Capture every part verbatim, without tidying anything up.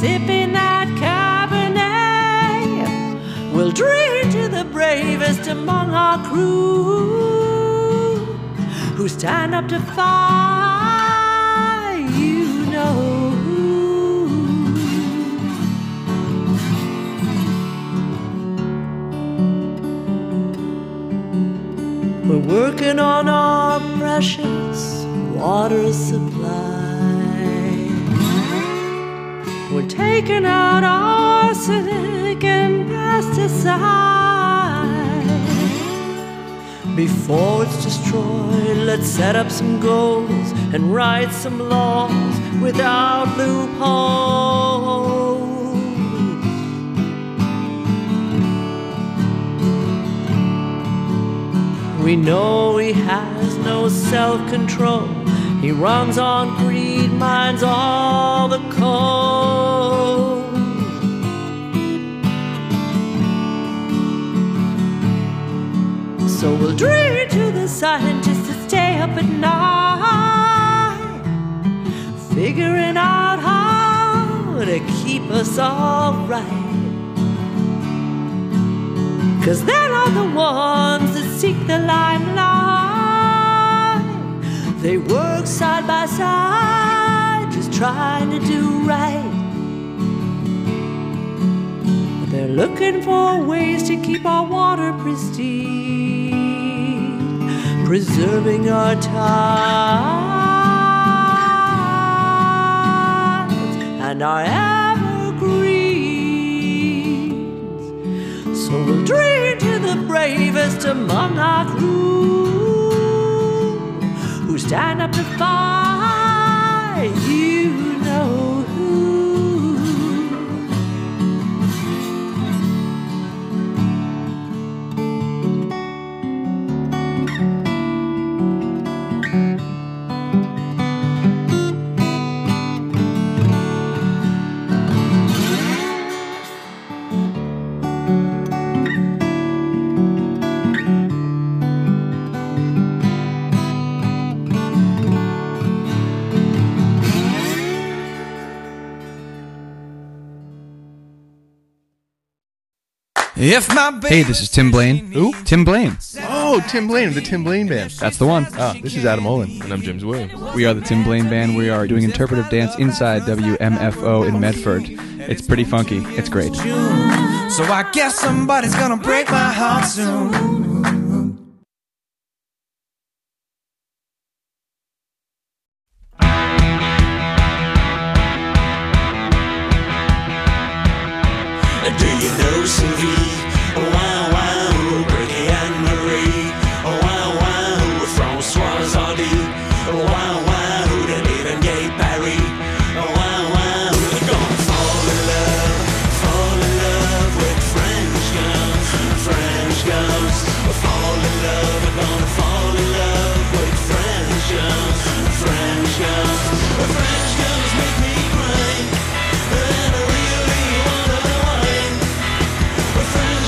sipping that Cabernet. We'll drink to the bravest among our crew, who stand up to fight, you know. We're working on our precious water supply. We're taking out arsenic and pesticide. Before it's destroyed, let's set up some goals and write some laws without loopholes. We know he has no self-control. He runs on greed, mines all the coal. So we'll drink to the scientists that stay up at night, figuring out how to keep us all right. 'Cause they're not the ones that seek the limelight. They work side by side, just trying to do right. But they're looking for ways to keep our water pristine, preserving our tides and our evergreens. So we'll drink to the bravest among our crew, who stand up to fight, you know who. If my Hey, this is Tim Blaine. Who? Tim Blaine. Oh, Tim Blaine of the Tim Blaine Band. That's the one. Ah, this is Adam Olin. And I'm James Williams. We are the Tim Blaine Band. We are doing interpretive dance inside W M F O in Medford. It's pretty funky. It's great. So I guess somebody's gonna break my heart soon. Do you know Sylvie? Wow, wow, Bertie and Marie. Wow, wow, François Hardy. Wow, wow, they live in Gay Paris. Wow, wow, they're gonna fall in love, fall in love with French girls, French girls. Fall in love, they're gonna fall in love with French girls, French girls. French girls make me cry, and I really wanna wine. French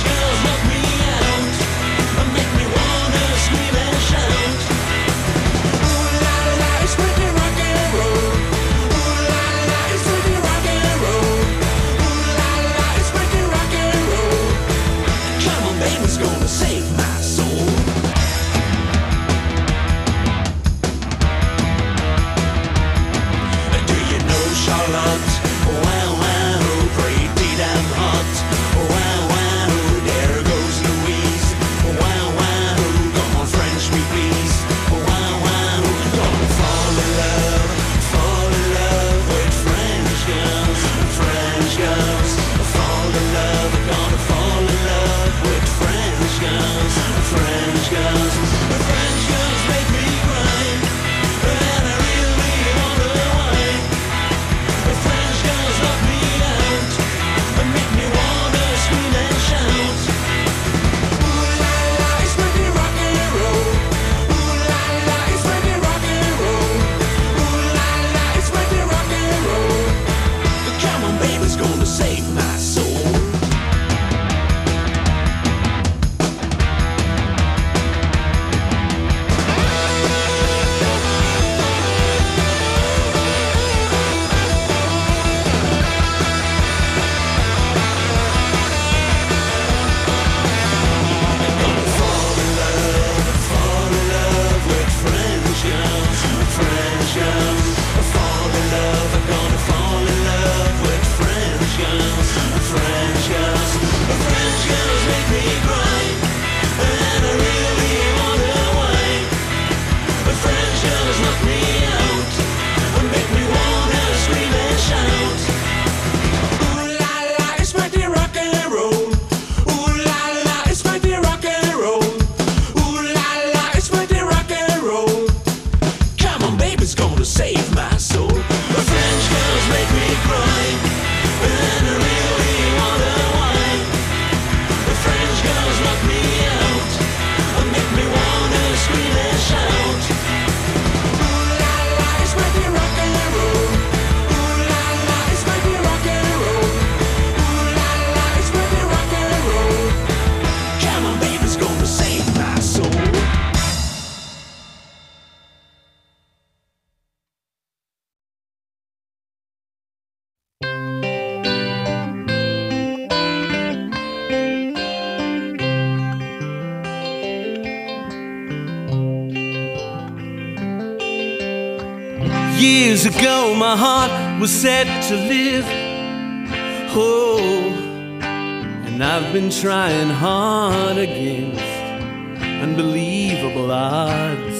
Years ago my heart was set to live. Oh, and I've been trying hard against unbelievable odds.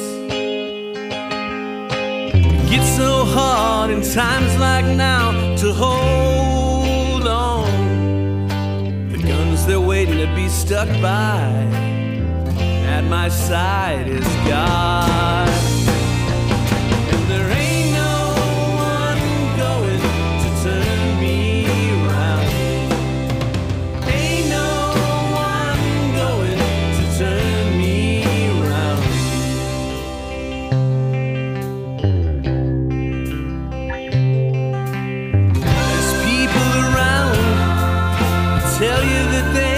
It gets so hard in times like now to hold on. The guns, they're waiting to be stuck by. At my side is God. And there ain't no one going to turn me around. Ain't no one going to turn me around. There's people around who tell you that they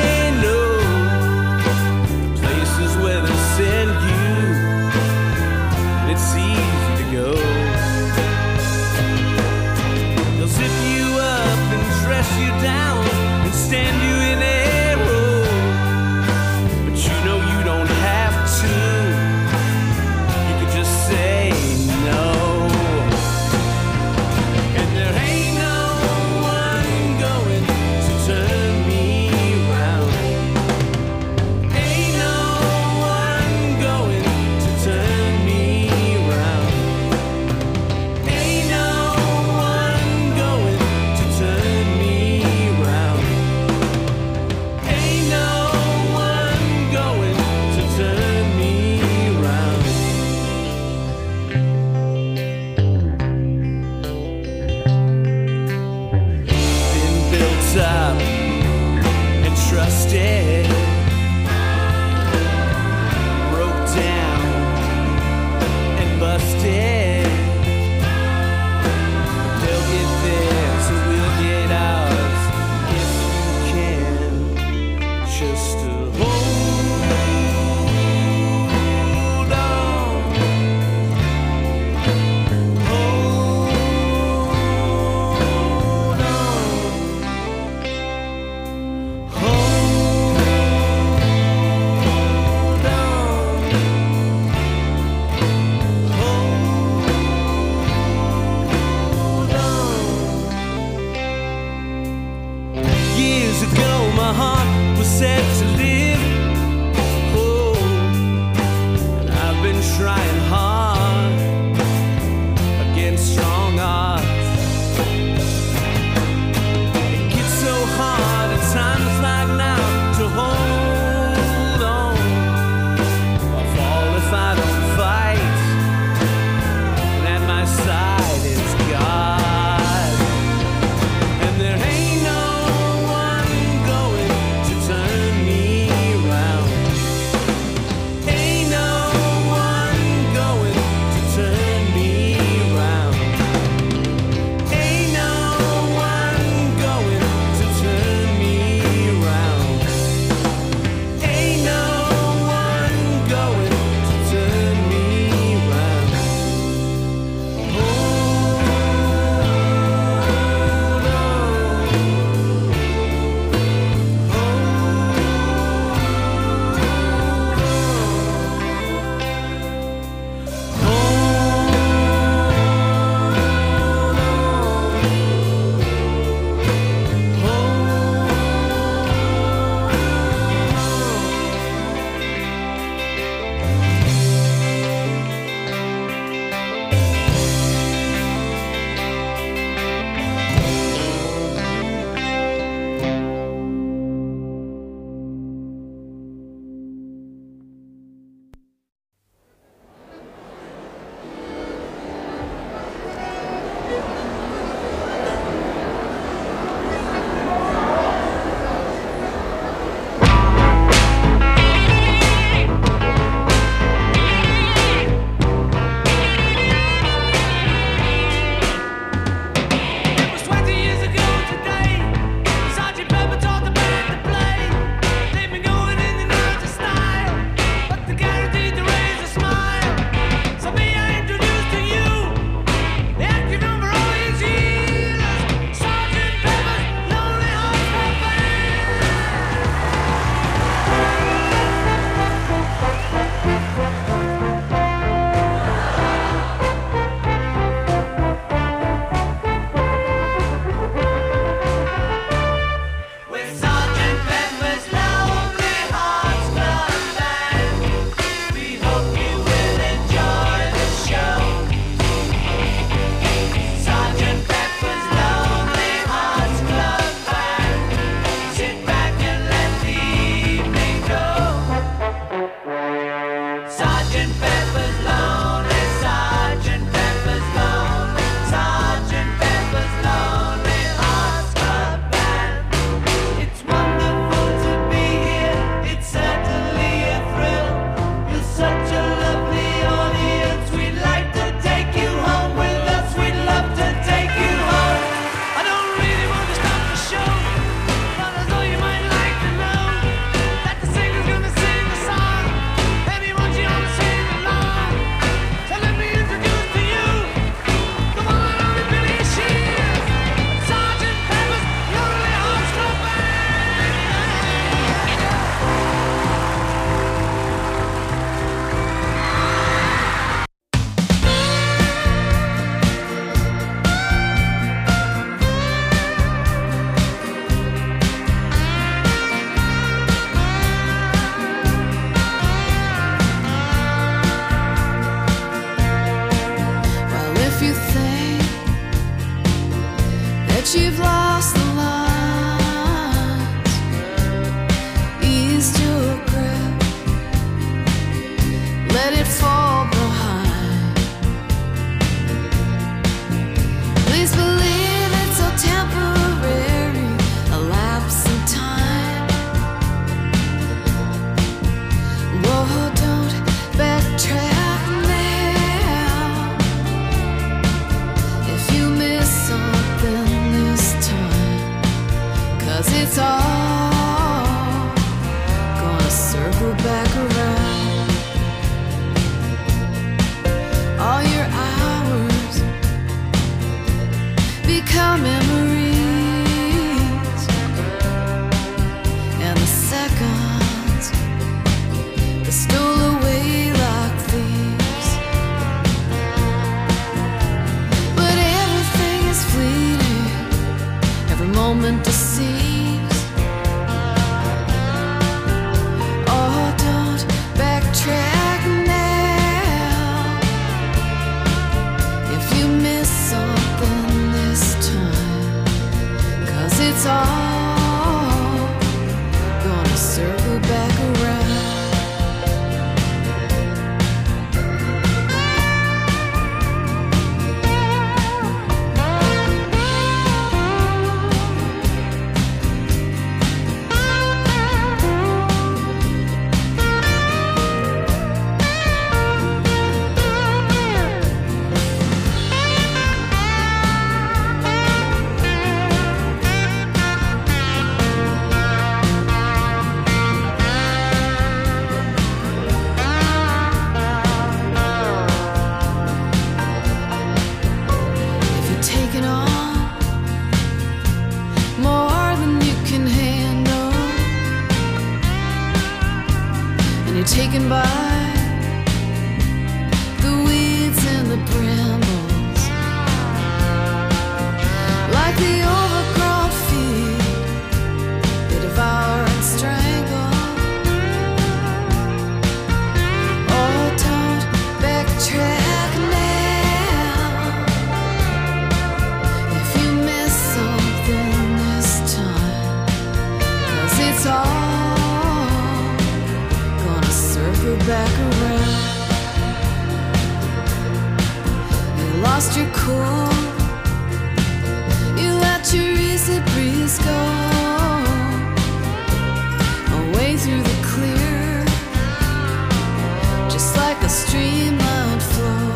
send you, and it's easy to go. They'll zip you up and dress you down and stand you in a row, but you know you don't have to. You could just say no. And there ain't no one going to turn me around. Ain't no up and trusted, broke down and busted. They'll get theirs, so we'll get ours if you can. Just to hold on, hold on. Years ago my heart was set to live. Oh, and I've been trying hard against strong odds. It gets so hard at times like now to hold on. I'll fall if I don't fight, and at my side is God. And there ain't no one going to turn me every moment deceives. Oh, don't backtrack now. If you miss something this time, 'cause it's all gonna circle back around. Taken by the weeds and the brambles, like the overgrown feet they devour and strangle. Oh, don't backtrack now. If you miss something this time, 'cause it's all circle back around. You lost your cool, you let your easy breeze go away through the clear, just like a streamlined flow.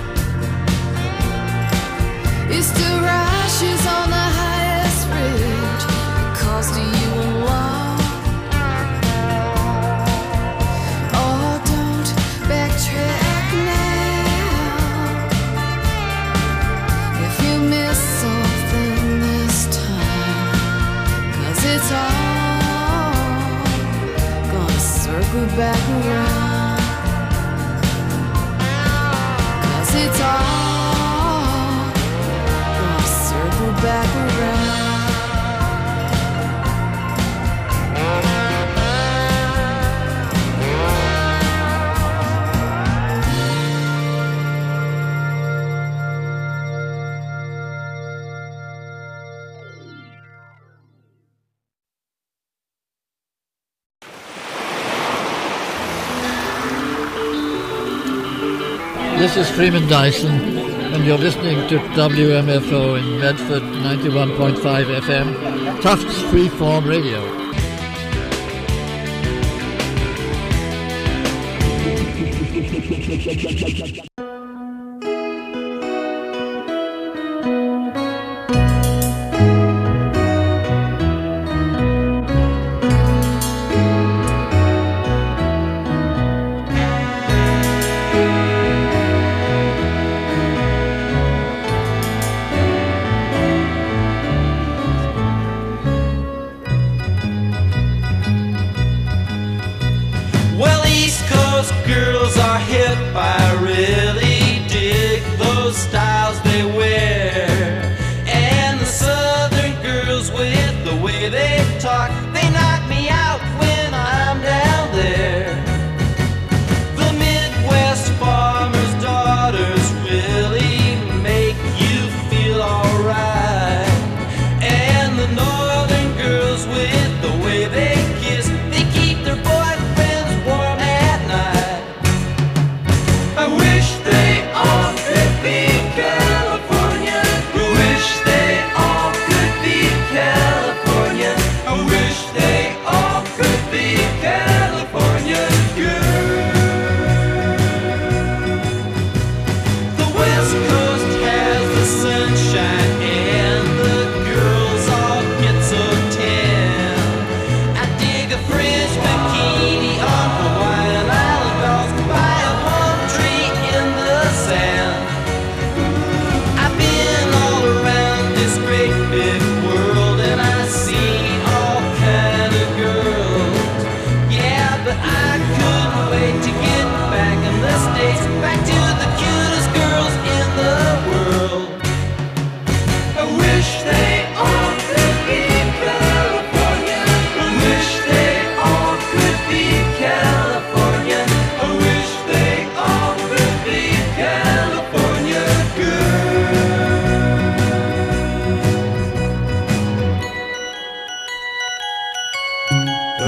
You still rashes on the highest ridge, it calls to you alone. Backtrack now. If you miss something this time, 'cause it's all gonna circle back around. 'Cause it's all gonna circle back around. This is Freeman Dyson, and you're listening to W M F O in Medford, ninety-one point five F M, Tufts Freeform Radio. I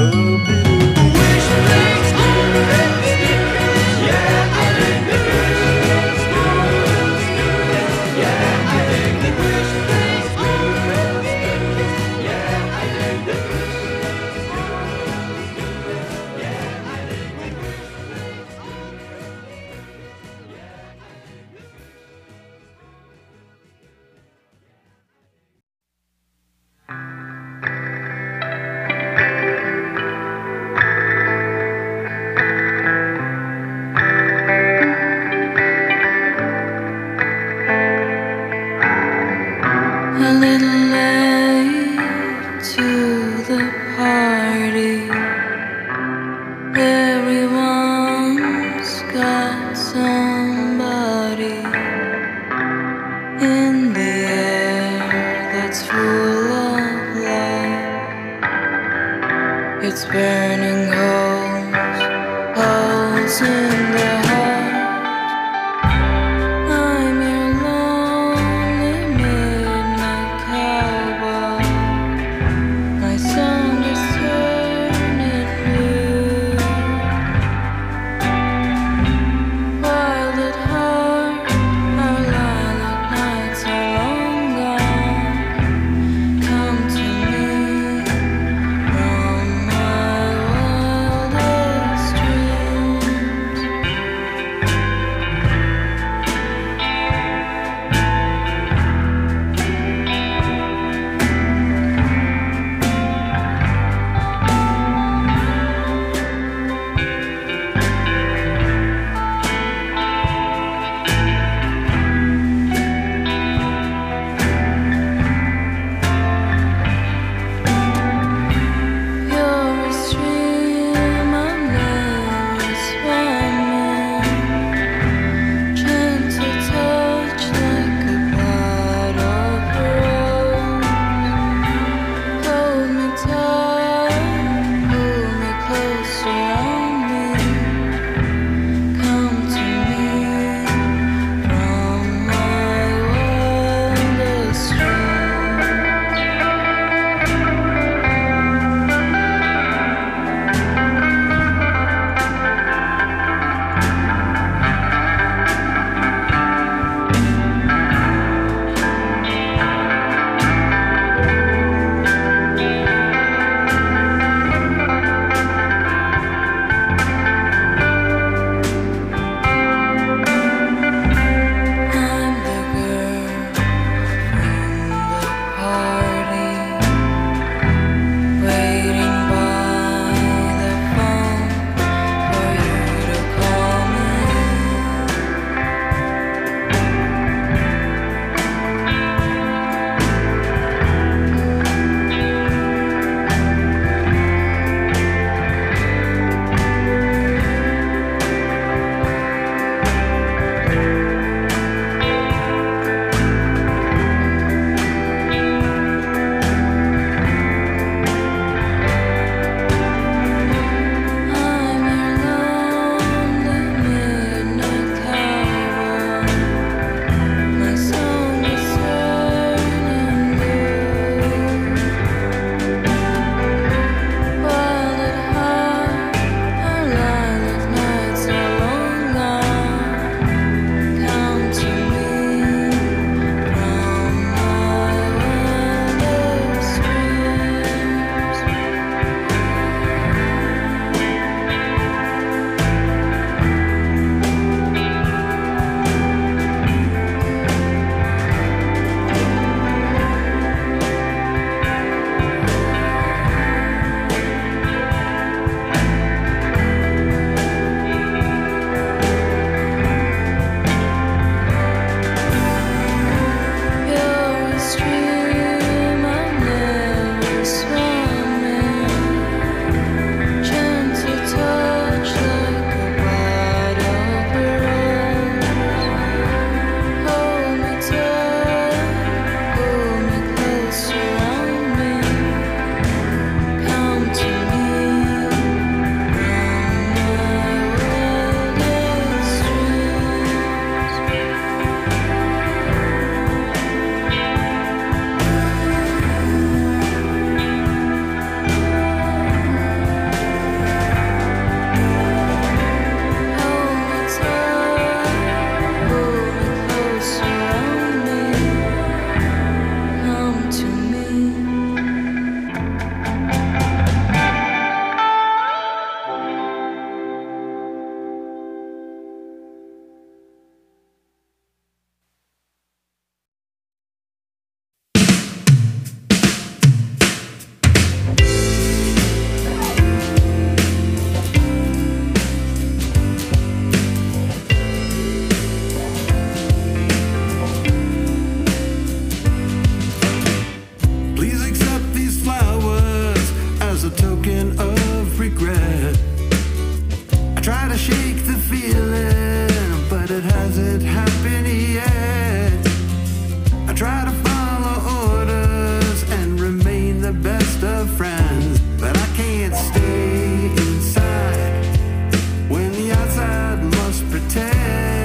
Dreams of friends, but I can't stay inside when the outside must pretend.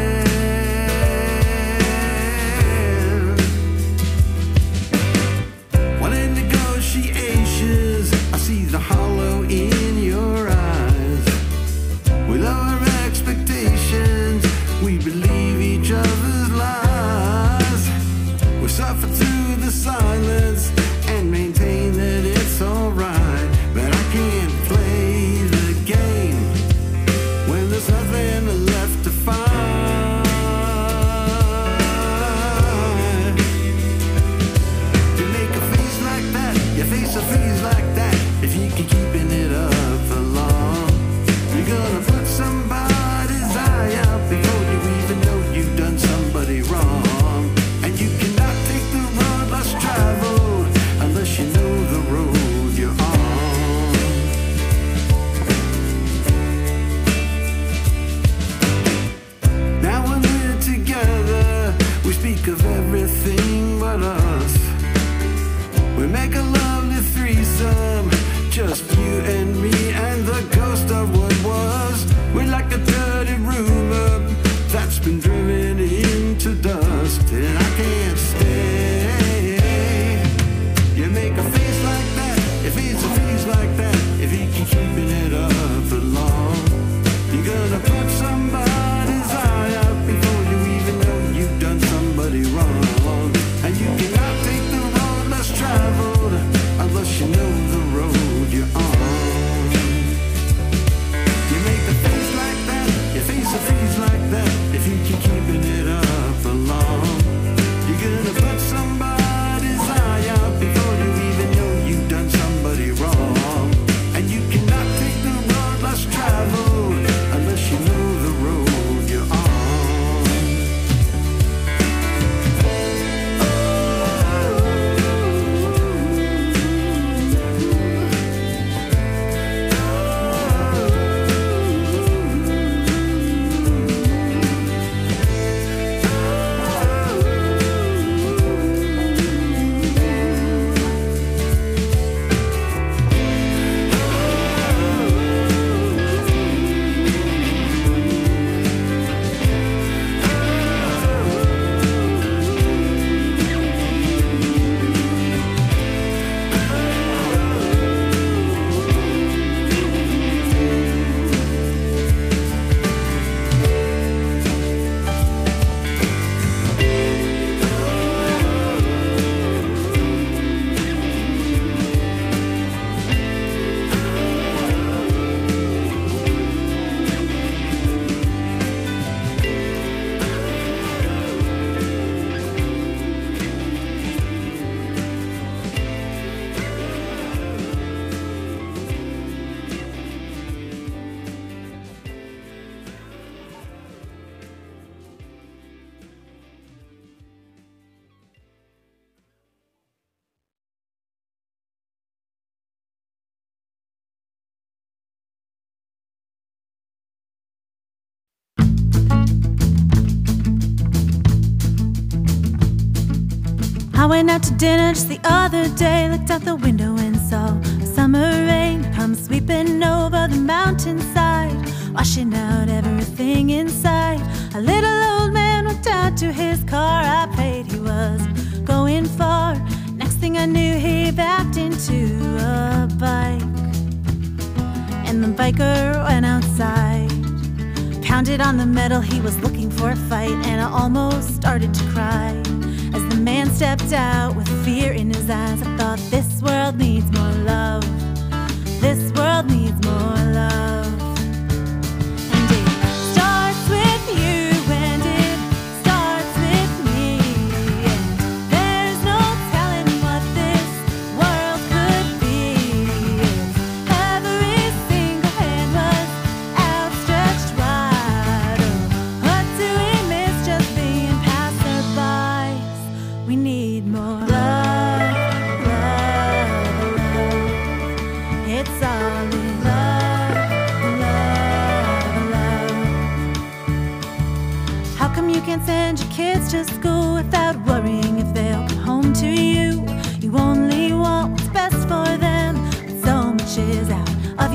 Wanting negotiations, I see the hollow in your eyes. We lower expectations, we believe each other's lies. We suffer through the silence and maintain that it's alright, but I can't play the game when there's nothing left to find. You make a face like that, you face a face like that. If you keep keeping it up for long, you're gonna put somebody's eye out before you even know you've done somebody wrong. And you cannot take the road less traveled unless you know the road you're on. Now when we're together, we speak of everything but us. We make a lovely threesome, just you and me and the ghost of what was. We're like a dirty rumor that's been driven into dust, and I can't stay. You make a face like that, your face a face like that. If you keep keeping it up for long, you're gonna put somebody's eye out before you even know you've done somebody wrong. And you cannot take the road less traveled unless you know the road you're on. You make a face like that, your face a face like that. If you keep keeping it up for long, you're gonna put somebody's eye out before you even know you've done somebody wrong. And you cannot take the road less traveled unless you know the road you're on. I went out to dinner just the other day, looked out the window and saw summer rain come sweeping over the mountainside, washing out everything inside. A little old man walked out to his car. I prayed he was going far. Next thing I knew, he backed into a bike, and the biker went outside, pounded on the metal. He was looking for a fight, and I almost started to cry as the man stepped out with fear in his eyes. I thought, this world needs more love. This world needs more love. And it starts with you, and it starts with me. And there's no telling what this world could be if every single hand was outstretched wide. Oh, what do we miss just being passerbys? We need more love, love.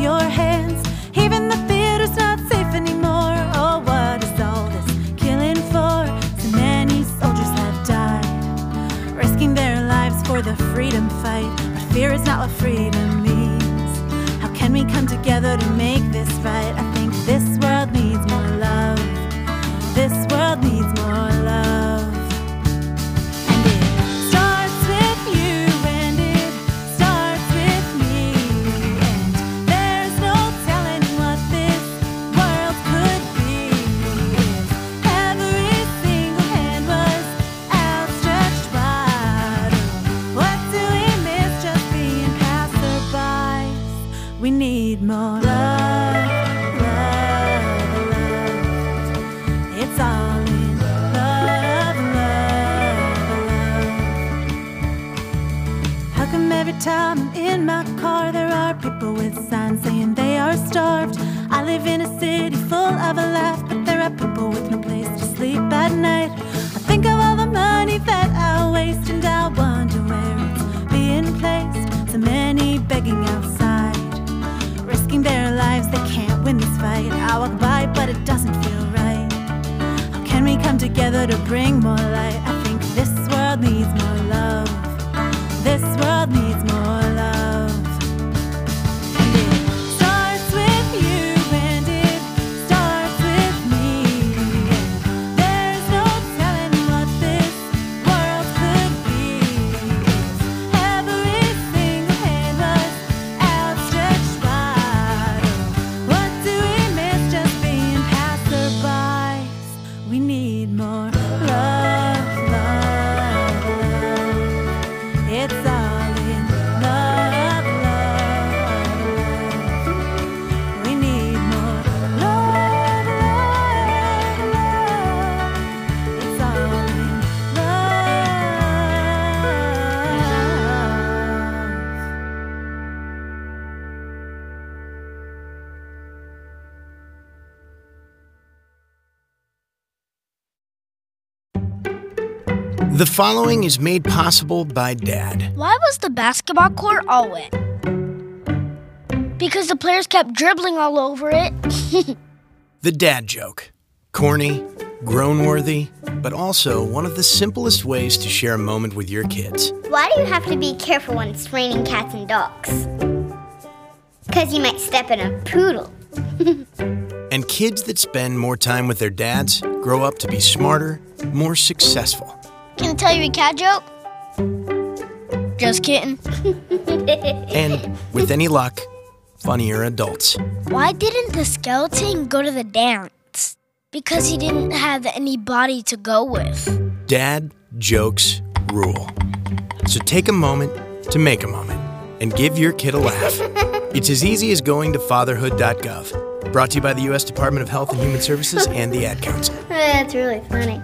your hands. Even the theater's not safe anymore. Oh, what is all this killing for? So many soldiers have died, risking their lives for the freedom fight. But fear is not what freedom means. How can we come together to make this right? I think this world needs more love. This world needs more love. And it starts with you, and it starts with me. And there's no telling what this world could be if every single hand was outstretched wide. What do we miss just being passerbys? We need more love. It's all in love, love, love. How come every time I'm in my car there are people with signs saying they are starved? I live in a city full of a laugh, but there are people with no place to sleep at night. I think of all the money that I waste, and I wonder where it's being placed. So many begging outside, risking their lives, they can't win this fight. I walk by, but it doesn't feel right. How can we come together to bring more light? I think this world needs more love. This world needs more love. And it starts with you, and it starts with me. And there's no telling what this world could be if every single hand was outstretched wide. What do we miss just being passerbys? We need more love, love, love. It's all in love, love, love. We need more love, love, love. It's all in love. The following is made possible by Dad. Why was the basketball court all wet? Because the players kept dribbling all over it. The dad joke. Corny, grown-worthy, but also one of the simplest ways to share a moment with your kids. Why do you have to be careful when it's raining cats and dogs? Because you might step in a poodle. And kids that spend more time with their dads grow up to be smarter, more successful. Can I tell you a cat joke? Just kidding. And, with any luck, funnier adults. Why didn't the skeleton go to the dance? Because he didn't have any body to go with. Dad jokes rule. So take a moment to make a moment and give your kid a laugh. It's as easy as going to fatherhood dot gov. Brought to you by the U S Department of Health and Human Services and the Ad Council. That's really funny.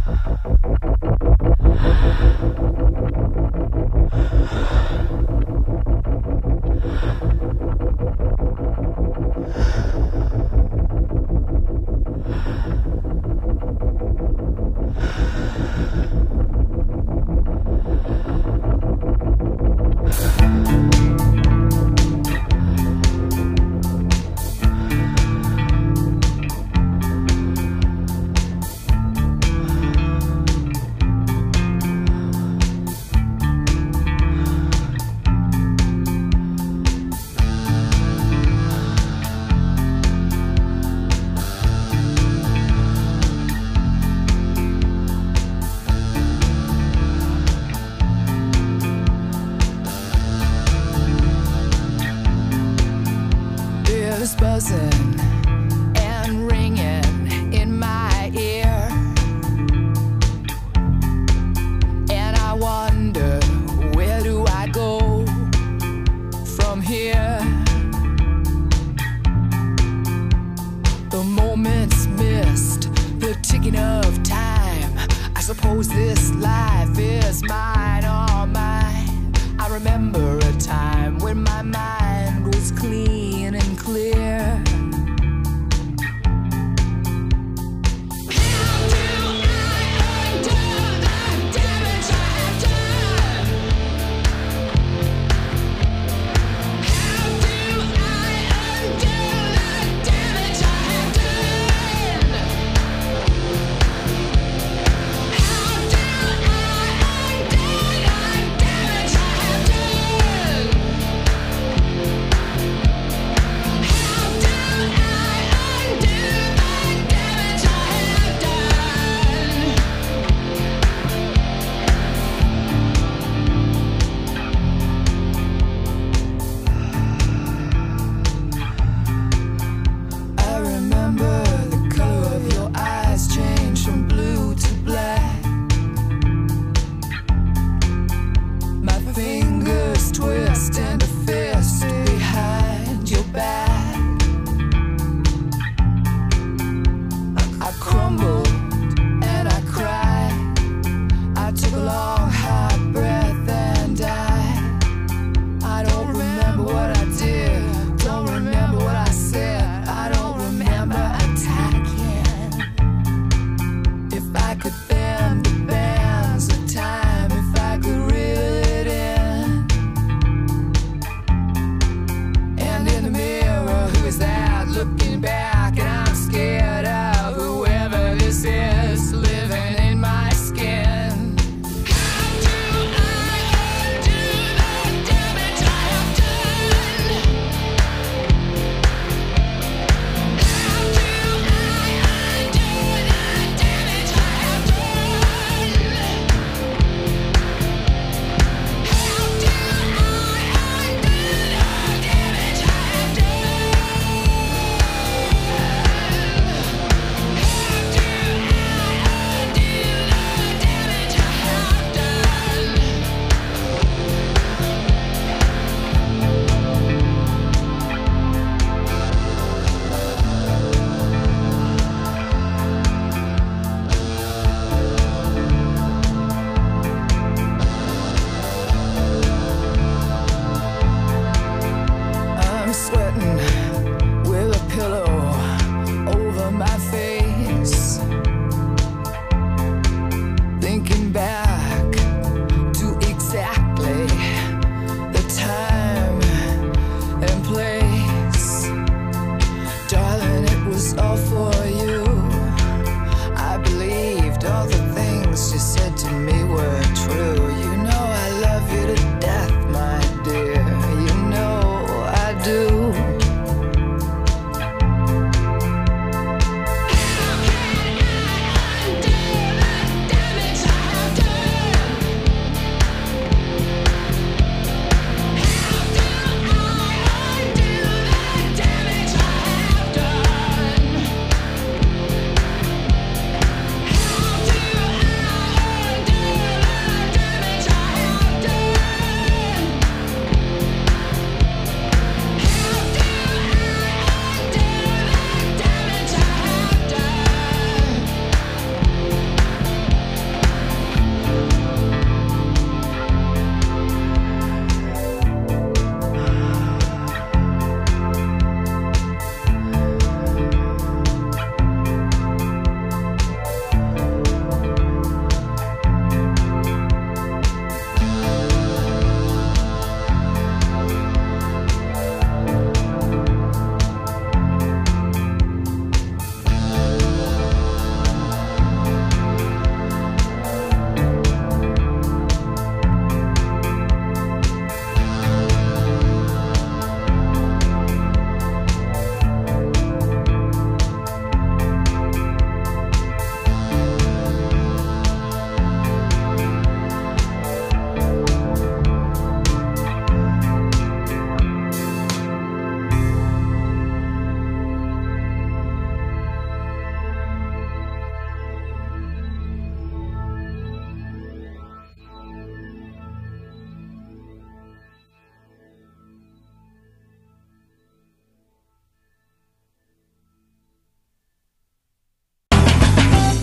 Buzzing and ringing in my ear, and I wonder, where do I go from here? The moments missed, the ticking of time. I suppose this life is mine, all mine. I remember a time when my mind was clean and clear.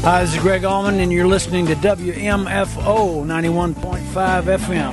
Hi, this is Greg Allman, and you're listening to W M F O ninety-one point five F M.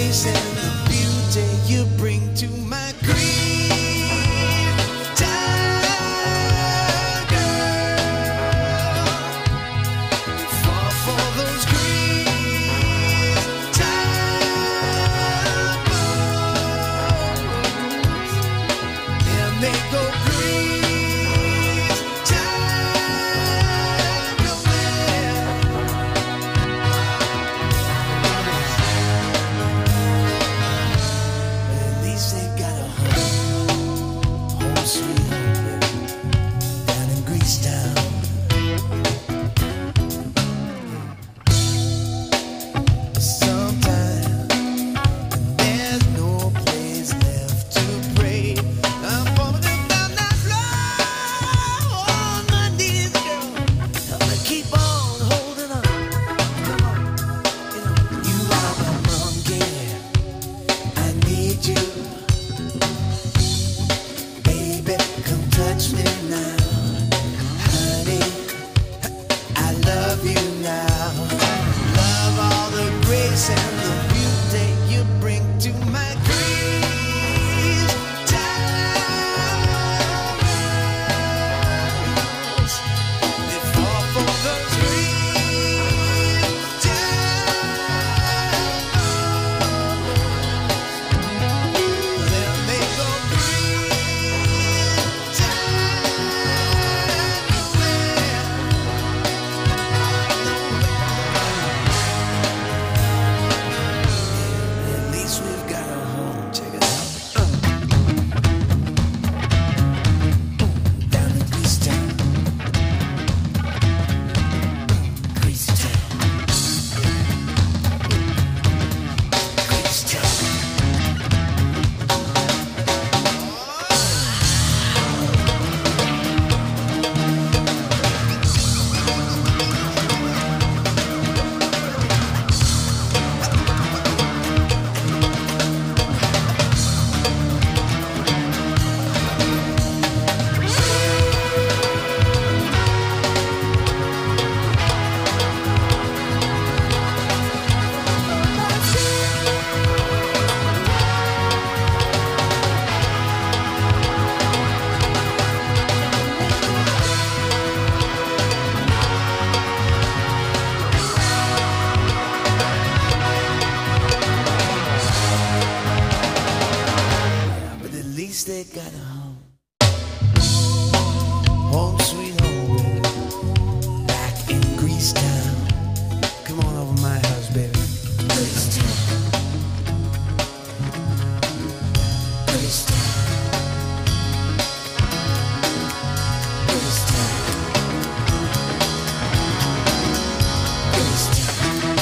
grace and the beauty you bring to my grief. Time, girl, fall for those grief time bones, and they go grief time nowhere. At least they got a home, home sweet home, down in Greece town. Sometimes there's no place left to pray. I'm falling down that floor on my knees, girl. I'm gonna keep on holding on. Come on, you know you are my monkey. I need you, baby. Come touch me now, honey. I love you now. Love all the grace and the beauty you bring to my grief times. They fall for those grief times. Then they go grief time. At least we've got a home. Check it out. Down in Greece town. Greece town. Greece town. But at least they got a home. Home sweet home, baby. Back in Greece town. Come on over my house, baby. Greece town. Greece town. Greece town. Greece town.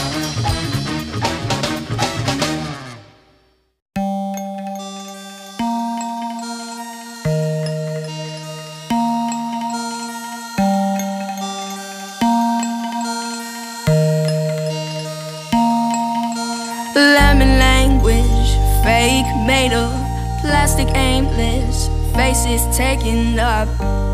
Lemon language, fake made up, plastic aimless, faces taking up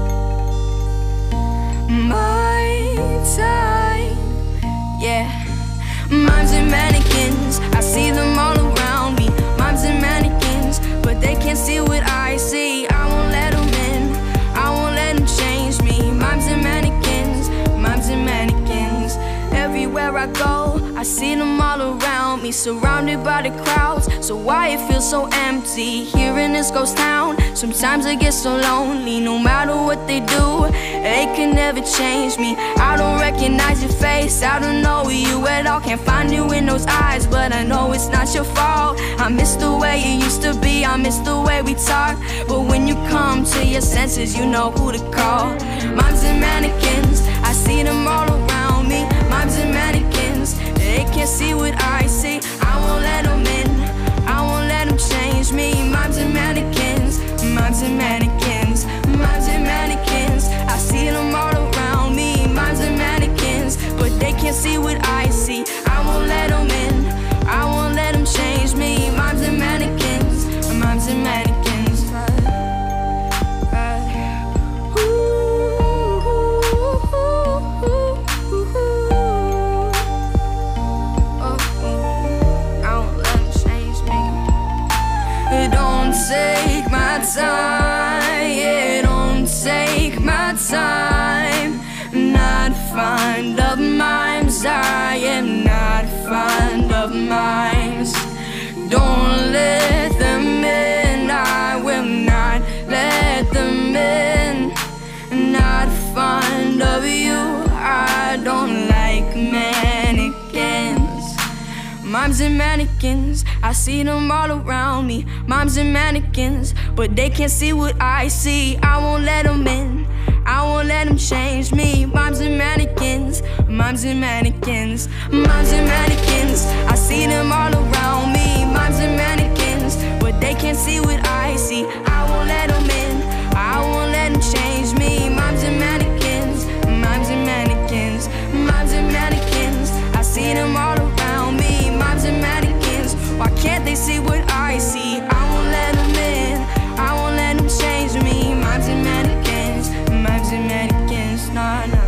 my time. Yeah, mimes and mannequins, I see them all around me. Mimes and mannequins, but they can't see what I see. I won't let them in, I won't let them change me. Mimes and mannequins, mimes and mannequins. Everywhere I go, I see them all around me, surrounded by the crowds. So why it feels so empty here in this ghost town? Sometimes I get so lonely, no matter what they do, they can never change me. I don't recognize your face, I don't know you at all. Can't find you in those eyes, but I know it's not your fault. I miss the way it used to be, I miss the way we talk. But when you come to your senses, you know who to call. Mimes and mannequins, I see them all around me. Mimes and mannequins, they can't see what I see. I won't let them in, I won't let them change me. Mimes and mannequins, mimes and mannequins, mimes and mannequins. I see them all around me. Mimes and mannequins, but they can't see what I see. I won't let them in, I won't let them change me. Mimes and mannequins, mimes and mannequins. Ooh, ooh, ooh, ooh, ooh. time. Yeah, don't take my time. Not fond of mimes. I am not fond of mimes. Don't let them in. I will not let them in. Not fond of you. I don't like mannequins. Mimes and mannequins, I see them all around me. Mimes and mannequins, but they can't see what I see. I won't let them in. I won't let them change me. Mimes and mannequins, mimes and mannequins, mimes and mannequins. I see them all around me. Mimes and mannequins, but they can't see what I see. I won't let them in. I won't let them change me. Mimes and mannequins, mimes and mannequins, mimes and mannequins. I see them all around me. Mimes and mannequins, why can't they see what I see? I won't let them in. I won't let them change me. Mimes and mannequins, mimes and mannequins, nah, nah.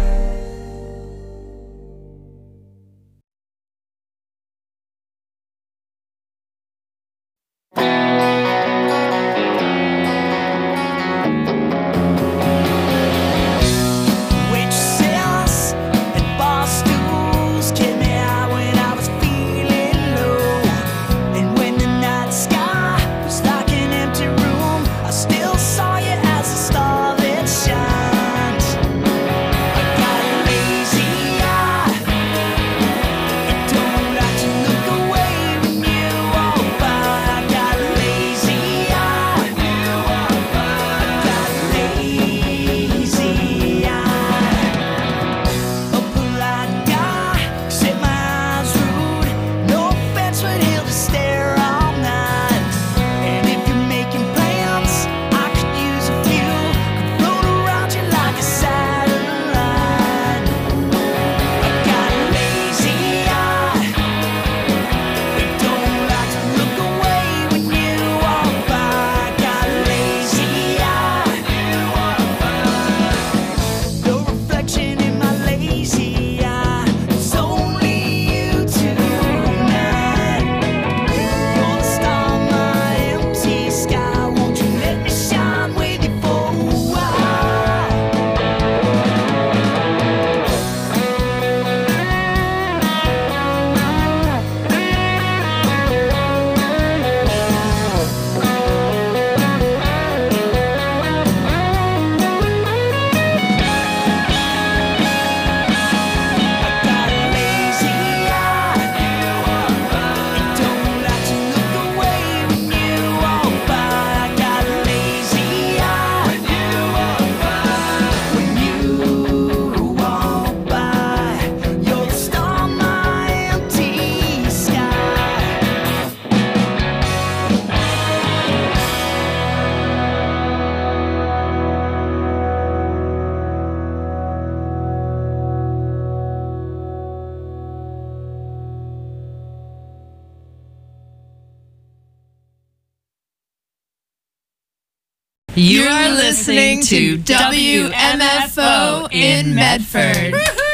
You are listening to W M F O in Medford.